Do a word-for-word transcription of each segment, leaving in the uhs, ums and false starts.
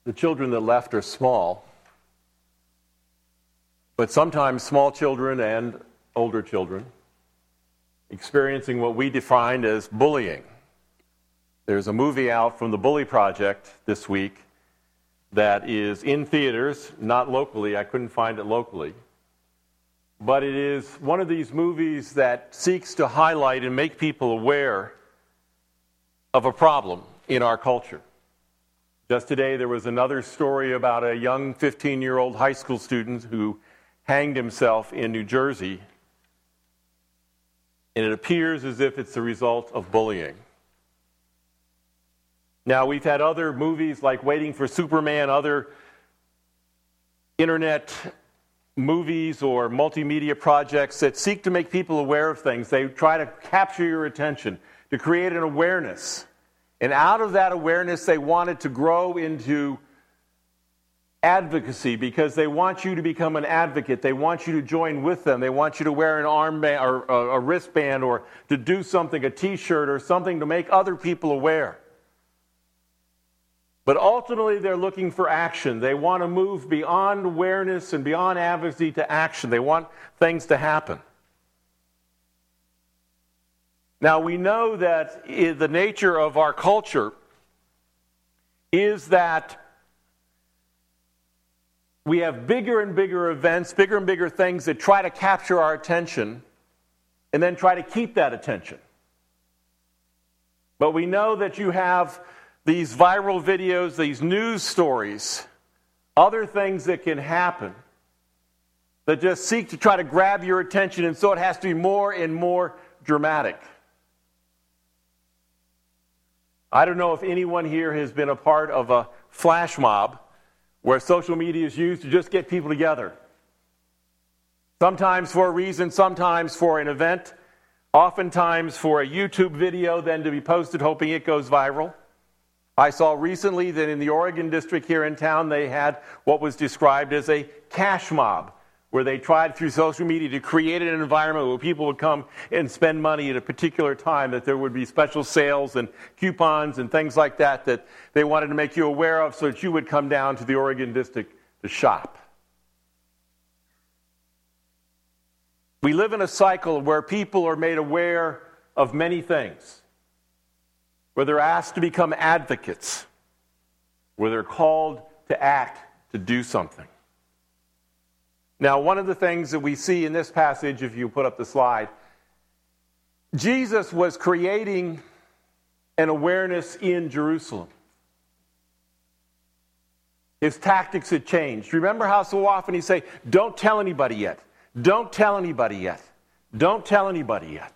The children that left are small, but sometimes small children and older children experiencing what we defined as bullying. There's a movie out from the Bully Project this week that is in theaters, not locally. I couldn't find it locally. But it is one of these movies that seeks to highlight and make people aware of a problem in our culture. Just today, there was another story about a young fifteen-year-old high school student who hanged himself in New Jersey, and it appears as if it's the result of bullying. Now, we've had other movies like Waiting for Superman, other internet movies or multimedia projects that seek to make people aware of things. They try to capture your attention, to create an awareness. And out of that awareness, they want it to grow into advocacy because they want you to become an advocate. They want you to join with them. They want you to wear an armband or a wristband or to do something, a T-shirt or something to make other people aware. But ultimately, they're looking for action. They want to move beyond awareness and beyond advocacy to action. They want things to happen. Now, we know that the nature of our culture is that we have bigger and bigger events, bigger and bigger things that try to capture our attention and then try to keep that attention. But we know that you have these viral videos, these news stories, other things that can happen that just seek to try to grab your attention, and so it has to be more and more dramatic. I don't know if anyone here has been a part of a flash mob where social media is used to just get people together. Sometimes for a reason, sometimes for an event, oftentimes for a YouTube video then to be posted hoping it goes viral. I saw recently that in the Oregon district here in town, they had what was described as a cash mob, where they tried through social media to create an environment where people would come and spend money at a particular time, that there would be special sales and coupons and things like that that they wanted to make you aware of so that you would come down to the Oregon district to shop. We live in a cycle where people are made aware of many things, where they're asked to become advocates, where they're called to act, to do something. Now, one of the things that we see in this passage, if you put up the slide, Jesus was creating an awareness in Jerusalem. His tactics had changed. Remember how so often he say, don't tell anybody yet. Don't tell anybody yet. Don't tell anybody yet.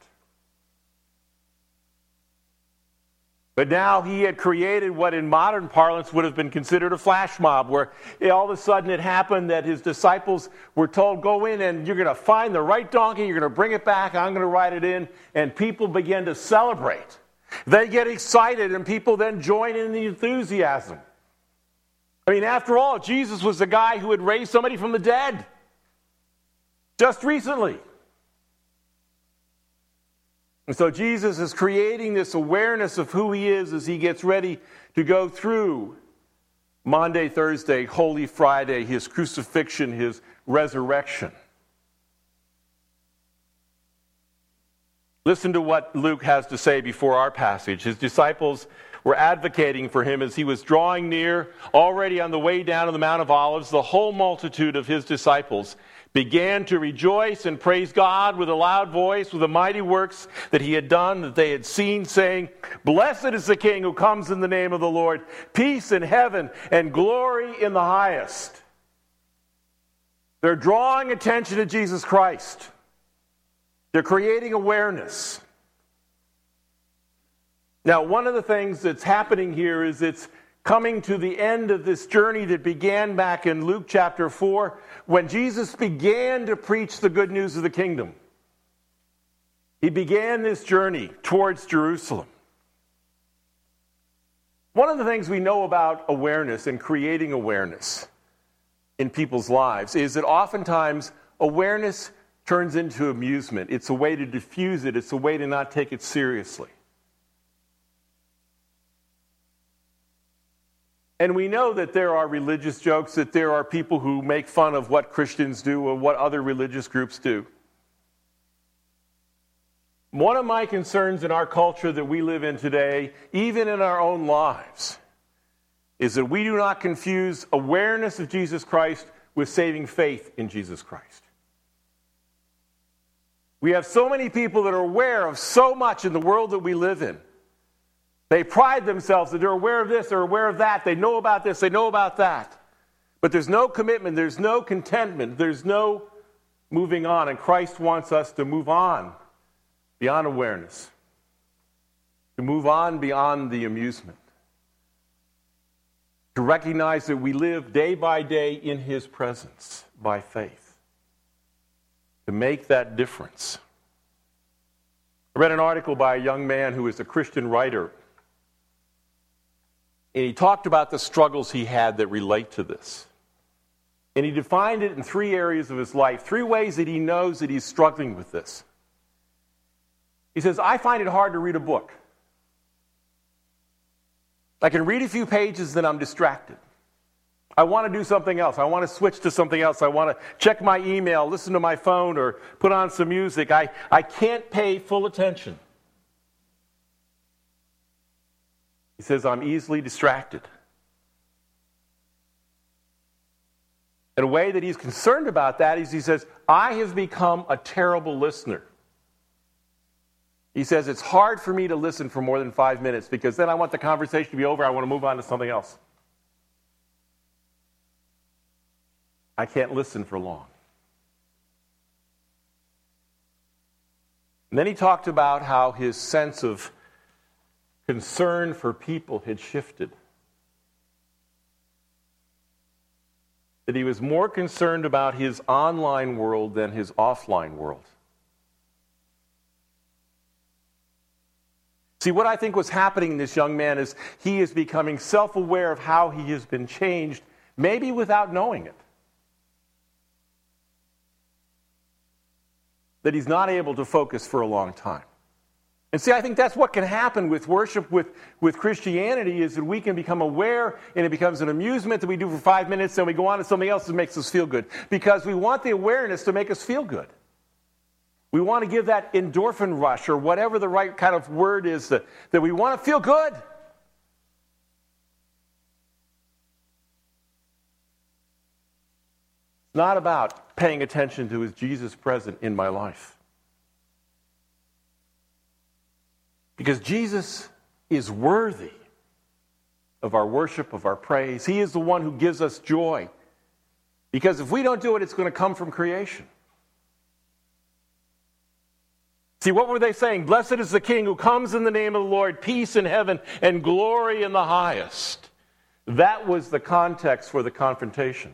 But now he had created what in modern parlance would have been considered a flash mob, where all of a sudden it happened that his disciples were told, go in and you're going to find the right donkey, you're going to bring it back, I'm going to ride it in, and people begin to celebrate. They get excited and people then join in the enthusiasm. I mean, after all, Jesus was the guy who had raised somebody from the dead just recently. And so Jesus is creating this awareness of who he is as he gets ready to go through Maundy, Thursday, Holy Friday, his crucifixion, his resurrection. Listen to what Luke has to say before our passage. His disciples were advocating for him as he was drawing near, already on the way down to the Mount of Olives. The whole multitude of his disciples began to rejoice and praise God with a loud voice, with the mighty works that he had done, that they had seen, saying, blessed is the King who comes in the name of the Lord, peace in heaven and glory in the highest. They're drawing attention to Jesus Christ. They're creating awareness. Now, one of the things that's happening here is it's coming to the end of this journey that began back in Luke chapter four, when Jesus began to preach the good news of the kingdom. He began this journey towards Jerusalem. One of the things we know about awareness and creating awareness in people's lives is that oftentimes awareness turns into amusement. It's a way to diffuse it. It's a way to not take it seriously. And we know that there are religious jokes, that there are people who make fun of what Christians do or what other religious groups do. One of my concerns in our culture that we live in today, even in our own lives, is that we do not confuse awareness of Jesus Christ with saving faith in Jesus Christ. We have so many people that are aware of so much in the world that we live in. They pride themselves that they're aware of this, they're aware of that, they know about this, they know about that. But there's no commitment, there's no contentment, there's no moving on. And Christ wants us to move on beyond awareness, to move on beyond the amusement, to recognize that we live day by day in His presence by faith, to make that difference. I read an article by a young man who is a Christian writer, and he talked about the struggles he had that relate to this. And he defined it in three areas of his life, three ways that he knows that he's struggling with this. He says, I find it hard to read a book. I can read a few pages, then I'm distracted. I want to do something else. I want to switch to something else. I want to check my email, listen to my phone, or put on some music. I, I can't pay full attention. He says, I'm easily distracted. And a way that he's concerned about that is he says, I have become a terrible listener. He says, it's hard for me to listen for more than five minutes because then I want the conversation to be over. I want to move on to something else. I can't listen for long. And then he talked about how his sense of concern for people had shifted. That he was more concerned about his online world than his offline world. See, what I think was happening in this young man is he is becoming self-aware of how he has been changed, maybe without knowing it. That he's not able to focus for a long time. And see, I think that's what can happen with worship, with, with Christianity, is that we can become aware and it becomes an amusement that we do for five minutes, then we go on to something else that makes us feel good. Because we want the awareness to make us feel good. We want to give that endorphin rush, or whatever the right kind of word is, that, that we want to feel good. It's not about paying attention to, is Jesus present in my life? Because Jesus is worthy of our worship, of our praise. He is the one who gives us joy. Because if we don't do it, it's going to come from creation. See, what were they saying? Blessed is the King who comes in the name of the Lord, peace in heaven and glory in the highest. That was the context for the confrontation.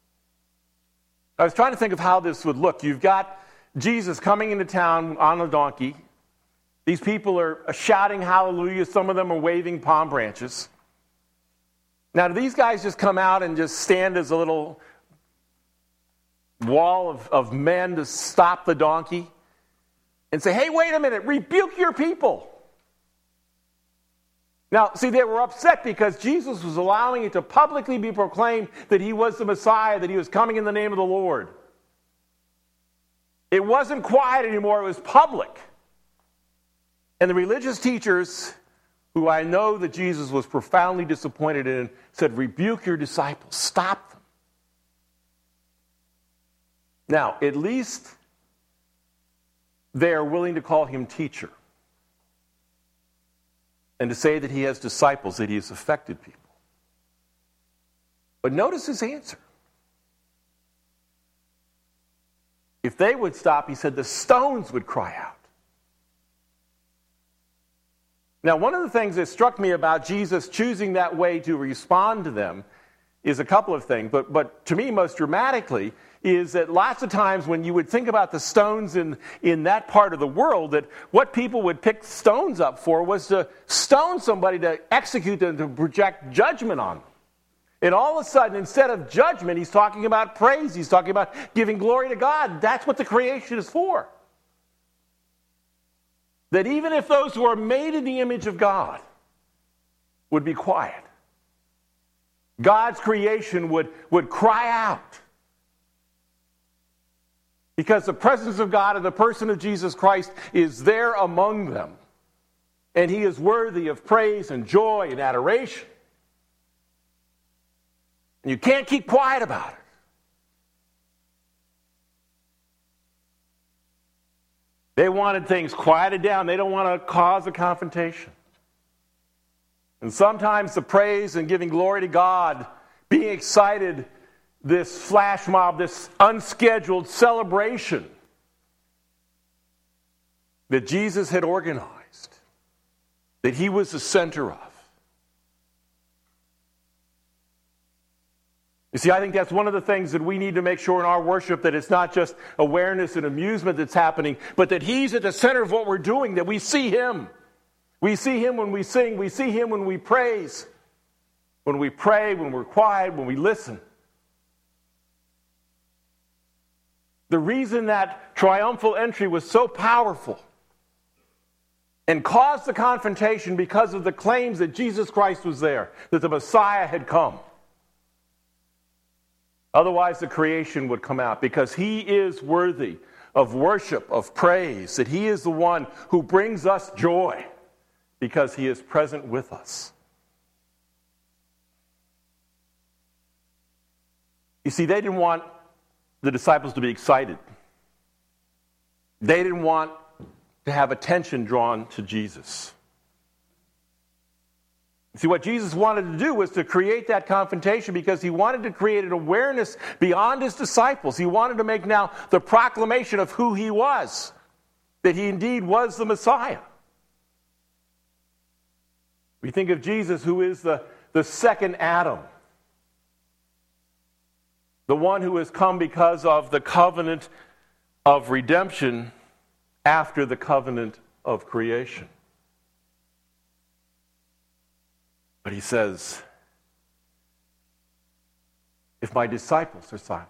I was trying to think of how this would look. You've got Jesus coming into town on a donkey. These people are shouting hallelujah. Some of them are waving palm branches. Now, do these guys just come out and just stand as a little wall of, of men to stop the donkey? And say, hey, wait a minute, rebuke your people. Now, see, they were upset because Jesus was allowing it to publicly be proclaimed that he was the Messiah, that he was coming in the name of the Lord. It wasn't quiet anymore, it was public. And the religious teachers, who I know that Jesus was profoundly disappointed in, said, rebuke your disciples, stop them. Now, at least they are willing to call him teacher and to say that he has disciples, that he has affected people. But notice his answer. If they would stop, he said, the stones would cry out. Now, one of the things that struck me about Jesus choosing that way to respond to them is a couple of things, but, but to me most dramatically is that lots of times when you would think about the stones in, in that part of the world, that what people would pick stones up for was to stone somebody, to execute them, to project judgment on them. And all of a sudden, instead of judgment, he's talking about praise. He's talking about giving glory to God. That's what the creation is for. That even if those who are made in the image of God would be quiet, God's creation would, would cry out. Because the presence of God in the person of Jesus Christ is there among them. And he is worthy of praise and joy and adoration. And you can't keep quiet about it. They wanted things quieted down. They don't want to cause a confrontation. And sometimes the praise and giving glory to God, being excited, this flash mob, this unscheduled celebration that Jesus had organized, that he was the center of. You see, I think that's one of the things that we need to make sure in our worship, that it's not just awareness and amusement that's happening, but that he's at the center of what we're doing, that we see him. We see him when we sing. We see him when we praise, when we pray, when we're quiet, when we listen. The reason that triumphal entry was so powerful and caused the confrontation because of the claims that Jesus Christ was there, that the Messiah had come. Otherwise, the creation would come out, because he is worthy of worship, of praise, that he is the one who brings us joy because he is present with us. You see, they didn't want the disciples to be excited. They didn't want to have attention drawn to Jesus. See, what Jesus wanted to do was to create that confrontation, because he wanted to create an awareness beyond his disciples. He wanted to make now the proclamation of who he was, that he indeed was the Messiah. We think of Jesus, who is the, the second Adam, the one who has come because of the covenant of redemption after the covenant of creation. But he says, if my disciples are silent,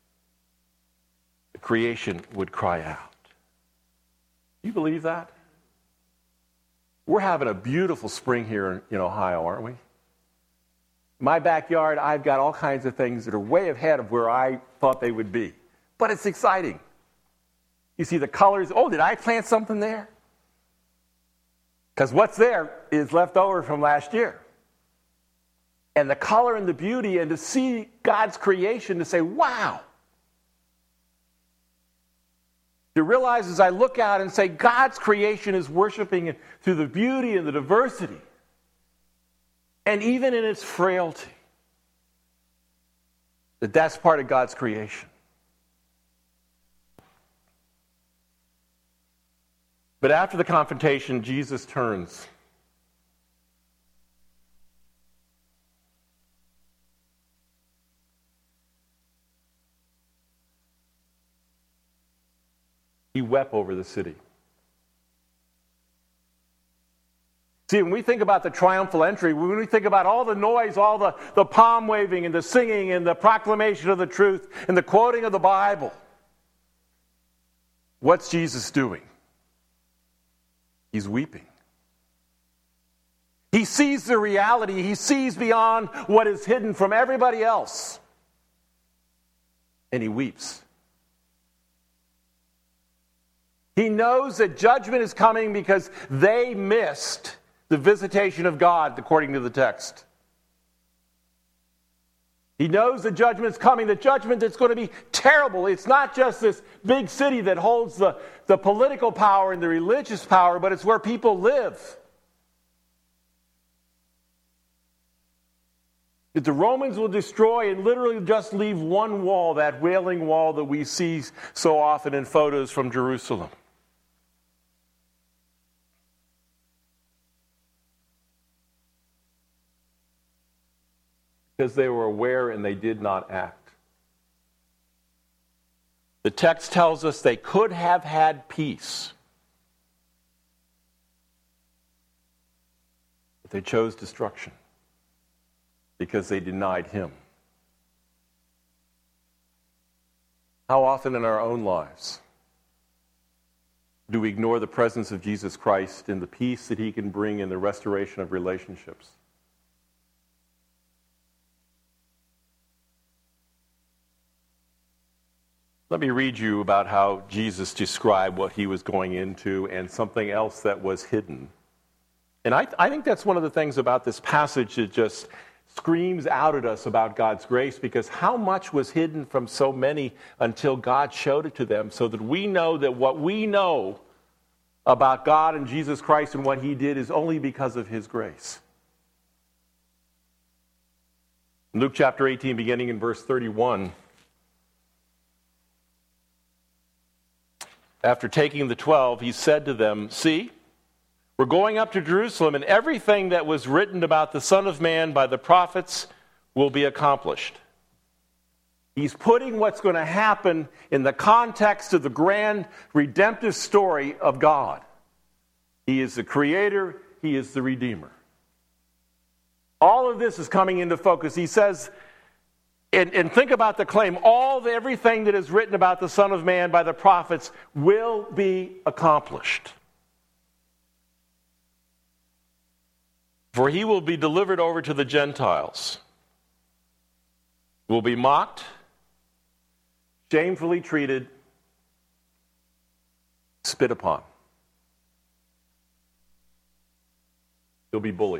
the creation would cry out. Do you believe that? We're having a beautiful spring here in Ohio, aren't we? My backyard, I've got all kinds of things that are way ahead of where I thought they would be. But it's exciting. You see the colors. Oh, did I plant something there? Because what's there is left over from last year. And the color and the beauty, and to see God's creation, to say, wow. To realize as I look out and say, God's creation is worshiping through the beauty and the diversity. And even in its frailty. That that's part of God's creation. But after the confrontation, Jesus turns. He wept over the city. See, when we think about the triumphal entry, when we think about all the noise, all the, the palm waving and the singing and the proclamation of the truth and the quoting of the Bible, what's Jesus doing? He's weeping. He sees the reality. He sees beyond what is hidden from everybody else. And he weeps. He knows that judgment is coming because they missed the visitation of God, according to the text. He knows the judgment is coming, the judgment that's going to be terrible. It's not just this big city that holds the, the political power and the religious power, but it's where people live. That the Romans will destroy and literally just leave one wall, that Wailing Wall that we see so often in photos from Jerusalem. Because they were aware and they did not act. The text tells us they could have had peace, but they chose destruction because they denied him. How often in our own lives do we ignore the presence of Jesus Christ and the peace that he can bring in the restoration of relationships? Let me read you about how Jesus described what he was going into and something else that was hidden. And I, I think that's one of the things about this passage that just screams out at us about God's grace, because how much was hidden from so many until God showed it to them, so that we know that what we know about God and Jesus Christ and what he did is only because of his grace. Luke chapter eighteen, beginning in verse thirty-one. After taking the twelve, he said to them, "See, we're going up to Jerusalem, and everything that was written about the Son of Man by the prophets will be accomplished." He's putting what's going to happen in the context of the grand redemptive story of God. He is the creator, he is the redeemer. All of this is coming into focus. He says, and, and think about the claim, all the, everything that is written about the Son of Man by the prophets will be accomplished. For he will be delivered over to the Gentiles, will be mocked, shamefully treated, spit upon. He'll be bullied.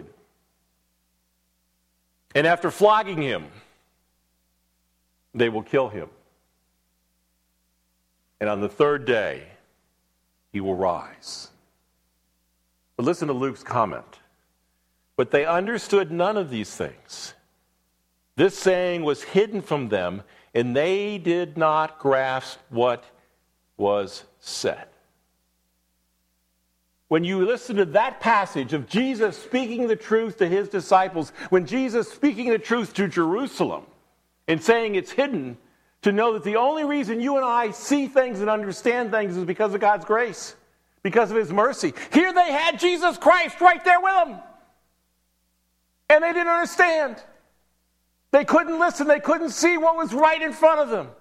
And after flogging him, they will kill him. And on the third day, he will rise. But listen to Luke's comment. But they understood none of these things. This saying was hidden from them, and they did not grasp what was said. When you listen to that passage of Jesus speaking the truth to his disciples, when Jesus speaking the truth to Jerusalem and saying it's hidden, to know that the only reason you and I see things and understand things is because of God's grace, because of his mercy. Here they had Jesus Christ right there with them. And they didn't understand. They couldn't listen. They couldn't see what was right in front of them.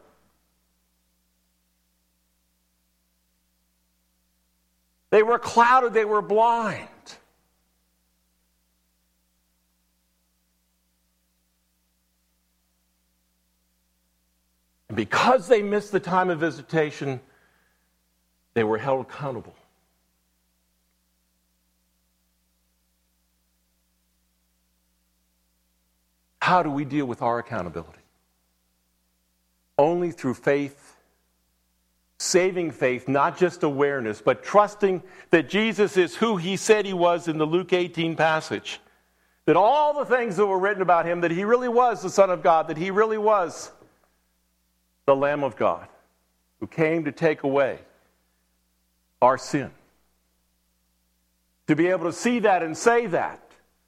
They were clouded. They were blind. And because they missed the time of visitation, they were held accountable. How do we deal with our accountability? Only through faith, saving faith, not just awareness, but trusting that Jesus is who he said he was in the Luke eighteen passage. That all the things that were written about him, that he really was the Son of God, that he really was the Lamb of God, who came to take away our sin. To be able to see that and say that.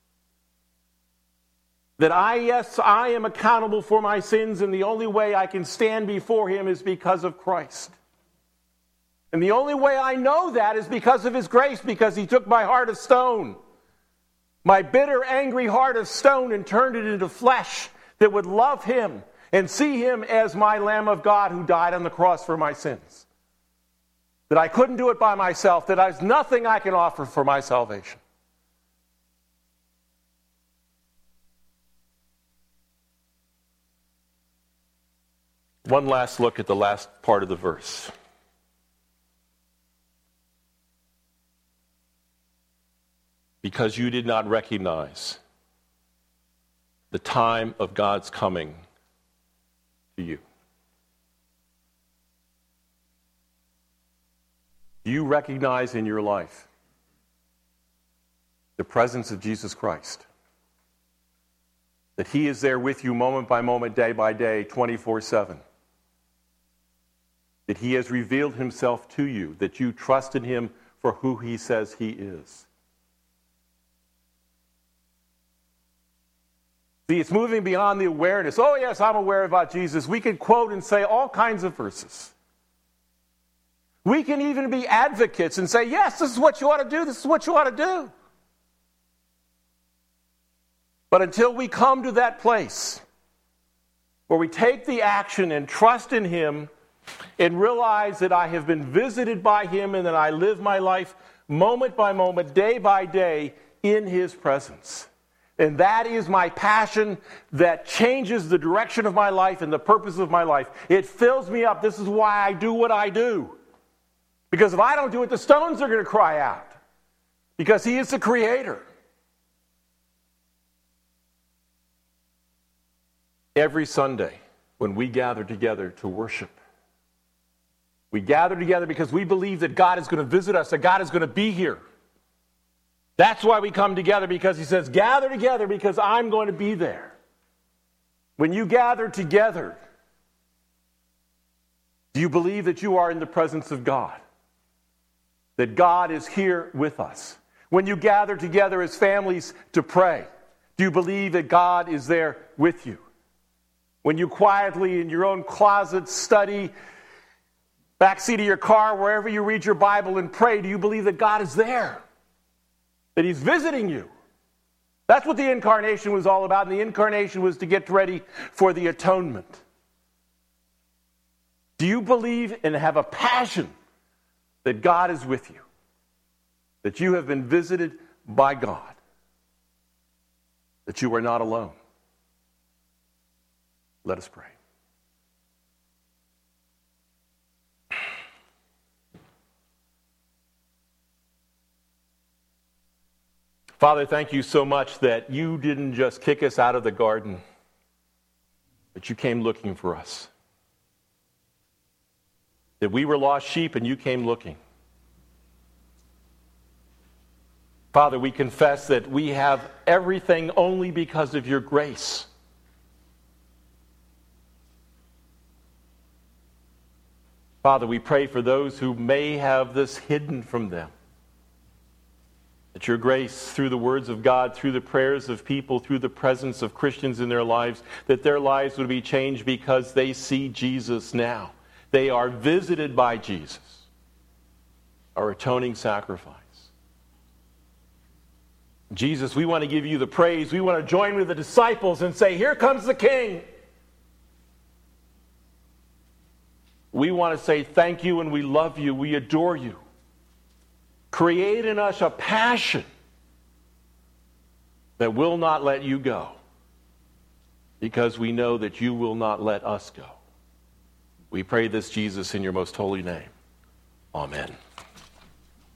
That I, yes, I am accountable for my sins, and the only way I can stand before him is because of Christ. And the only way I know that is because of his grace, because he took my heart of stone, my bitter, angry heart of stone, and turned it into flesh that would love him and see him as my Lamb of God who died on the cross for my sins. That I couldn't do it by myself, that there's nothing I can offer for my salvation. One last look at the last part of the verse. Because you did not recognize the time of God's coming to you. Do you recognize in your life the presence of Jesus Christ? That he is there with you moment by moment, day by day, twenty-four seven. That he has revealed himself to you, that you trust in him for who he says he is. See, it's moving beyond the awareness. Oh, yes, I'm aware about Jesus. We can quote and say all kinds of verses. We can even be advocates and say, yes, this is what you ought to do. This is what you ought to do. But until we come to that place where we take the action and trust in him and realize that I have been visited by him and that I live my life moment by moment, day by day in his presence, And that is my passion that changes the direction of my life and the purpose of my life. It fills me up. This is why I do what I do. Because if I don't do it, the stones are going to cry out. Because He is the Creator. Every Sunday, when we gather together to worship, we gather together because we believe that God is going to visit us, that God is going to be here. That's why we come together, because He says, gather together because I'm going to be there. When you gather together, do you believe that you are in the presence of God? That God is here with us? When you gather together as families to pray, do you believe that God is there with you? When you quietly in your own closet study, backseat of your car, wherever you read your Bible and pray, do you believe that God is there? That He's visiting you? That's what the incarnation was all about. And the incarnation was to get ready for the atonement. Do you believe and have a passion that God is with you? That you have been visited by God? That you are not alone? Let us pray. Father, thank you so much that you didn't just kick us out of the garden, but you came looking for us. That we were lost sheep and you came looking. Father, we confess that we have everything only because of your grace. Father, we pray for those who may have this hidden from them. That your grace, through the words of God, through the prayers of people, through the presence of Christians in their lives, that their lives would be changed because they see Jesus now. They are visited by Jesus, our atoning sacrifice. Jesus, we want to give you the praise. We want to join with the disciples and say, here comes the King. We want to say thank you and we love you. We adore you. Create in us a passion that will not let you go, because we know that you will not let us go. We pray this, Jesus, in your most holy name. Amen.